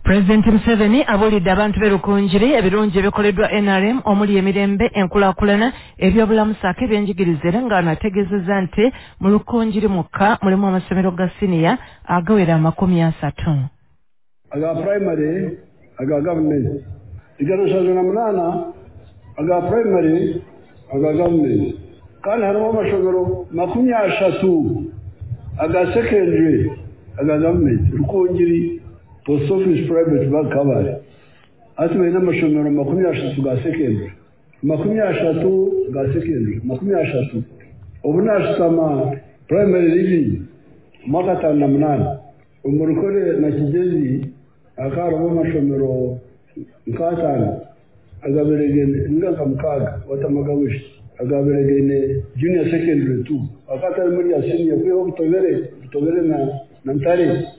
President Museveni abulidde abantu b'erukunjiri ebirungi ebikoleddwa NRM omuli emirembe enkulaakulana ebyobulamusaako ebyenjigiriza era ng'anategeezezza nti mu lukunjiri mukka mulimu amasomero ga siniya agawera 30. Aga primary aga government igana 8 aga primary aga government kandi harimo amashomero 30 aga secondary aga government rukunjiri post office private bank kabari atuwe n'amashomero 30 ga secondary 30 ga secondary 30 ubu nashitama primary living 8 umurukore na kigezi akarabo amashomero 5 agaberegene ngaka mukaga watamagawishi agaberegene junior secondary 2 akatari muri ya senior kwiho kutobere na ntare